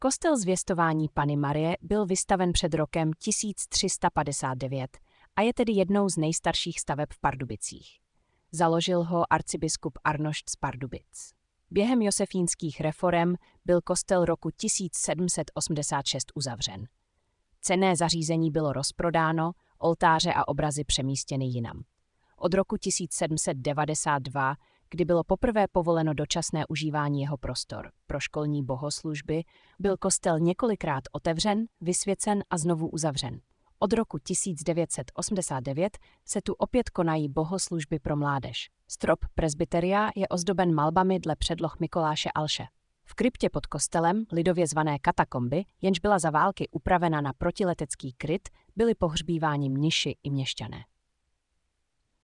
Kostel Zvěstování Panny Marie byl vystaven před rokem 1359 a je tedy jednou z nejstarších staveb v Pardubicích. Založil ho arcibiskup Arnošt z Pardubic. Během josefínských reforem byl kostel roku 1786 uzavřen. Cenné zařízení bylo rozprodáno, oltáře a obrazy přemístěny jinam. Od roku 1792, kdy bylo poprvé povoleno dočasné užívání jeho prostor pro školní bohoslužby, byl kostel několikrát otevřen, vysvěcen a znovu uzavřen. Od roku 1989 se tu opět konají bohoslužby pro mládež. Strop presbyteria je ozdoben malbami dle předloh Mikoláše Alše. V kryptě pod kostelem, lidově zvané katakomby, jenž byla za války upravena na protiletecký kryt, byli pohřbíváni mniši i měšťané.